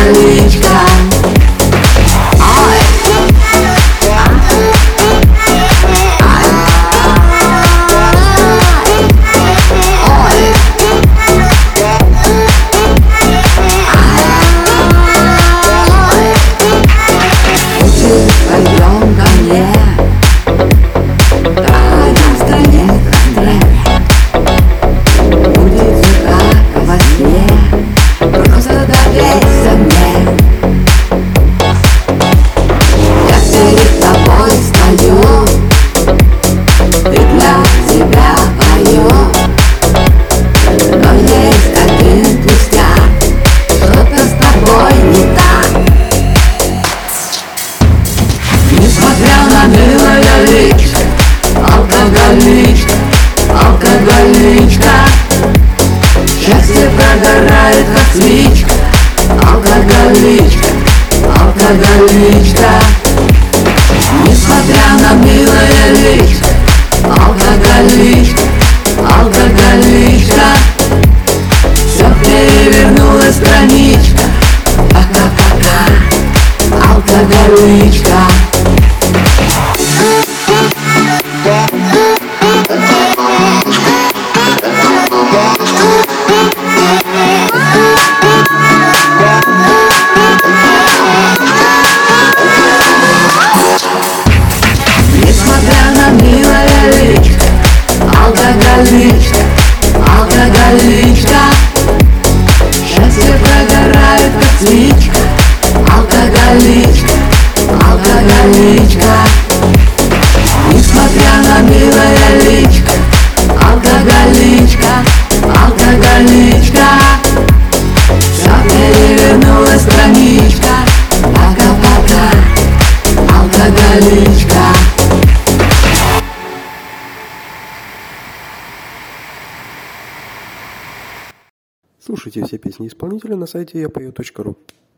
алкоголичка. Ой. Пойдем ко мне, тайна в стране Андрея. Будет все как во сне, просто доверься мне. Я перед тобой стою и для тебя пою, но есть один пустяк, что-то с тобой не так. Несмотря на милое личко, алкоголичка, алкоголичка. Счастье прогорает, как свечка, алкоголичка, алкоголичка. Несмотря на милое личко, алкоголичка, алкоголичка. Все перевернулась страничка, пока-пока, алкоголичка. Несмотря на милое личко, алкоголичка, алкоголичка. Счастье прогорает, как свечка, алкоголичка, алкоголичка. Несмотря на милое личко, алкоголичка, алкоголичка. Все перевернулась страничка, пока-пока, алкоголичка. Слушайте все песни исполнителя на сайте yapою.ru.